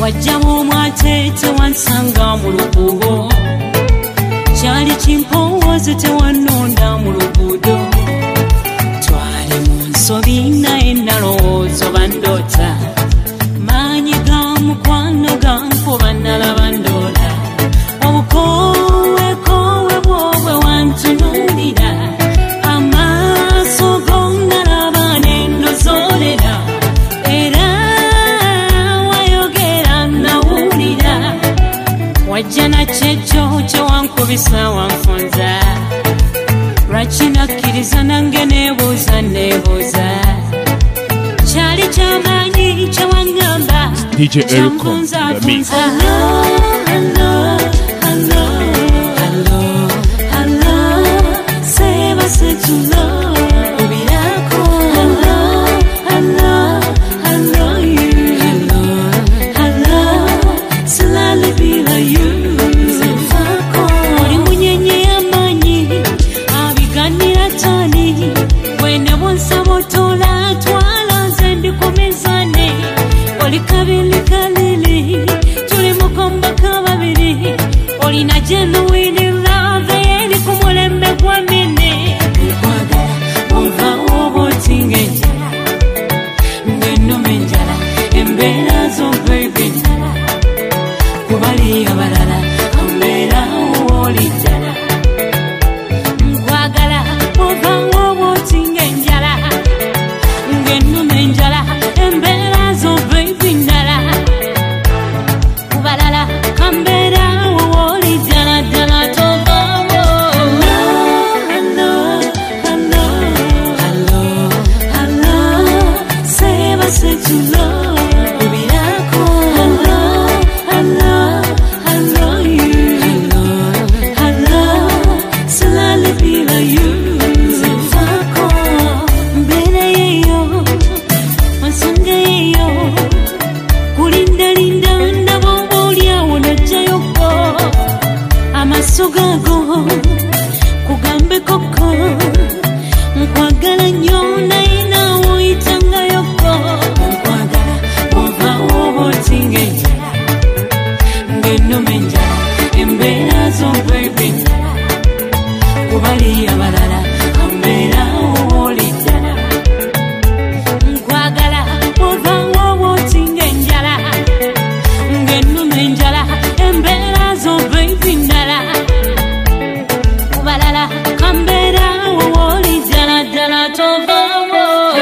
wajjamu mwate tewansanga mu lukubo kyali kimpowooza tewanonda mu luguudo twali mu nsobi naye nalowooza oba ndoota maanyi ga mukwano gankuba nalaba ndoola obukooweekoowe bwobwe wantunuulira amaaso go nalaba nendozoolera era wayogera nawulira wajja nakyekyo kyewankubisa wanfunza lwaki nakkiriza nange neebuuza kyali kyamaanyi kyewangamba DJ Ericom, the mix. Genuine love eri kumulembe kwa mine nkwagala ova obotinga enjala ngenuma enjala embeera zo baby njala kubali abalala ambeera woli njala nkwagala ova obotinga enjala ngenuma enjala embeera zo baby njala kubalala kambeera kugambe koko nkwagala nnyo naye naawe oyitangayoko nkwagala ova obotinga enjala ngenuma enjala embeera zo baby njala kubali abalala ambeera woli njala nkwagala ova obotinga enjala ngenuma enjala embeera zo baby njala Canberra, woli jala jala tobawo.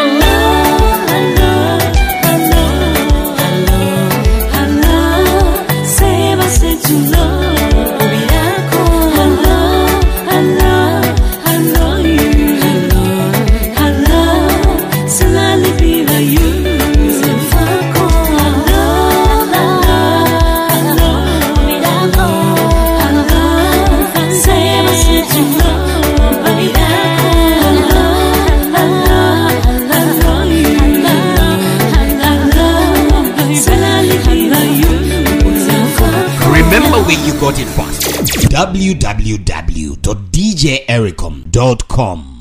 Hello, save us to love. Hello, you. Slowly be like you. Save us to love. Remember where you got it from. www.djericom.com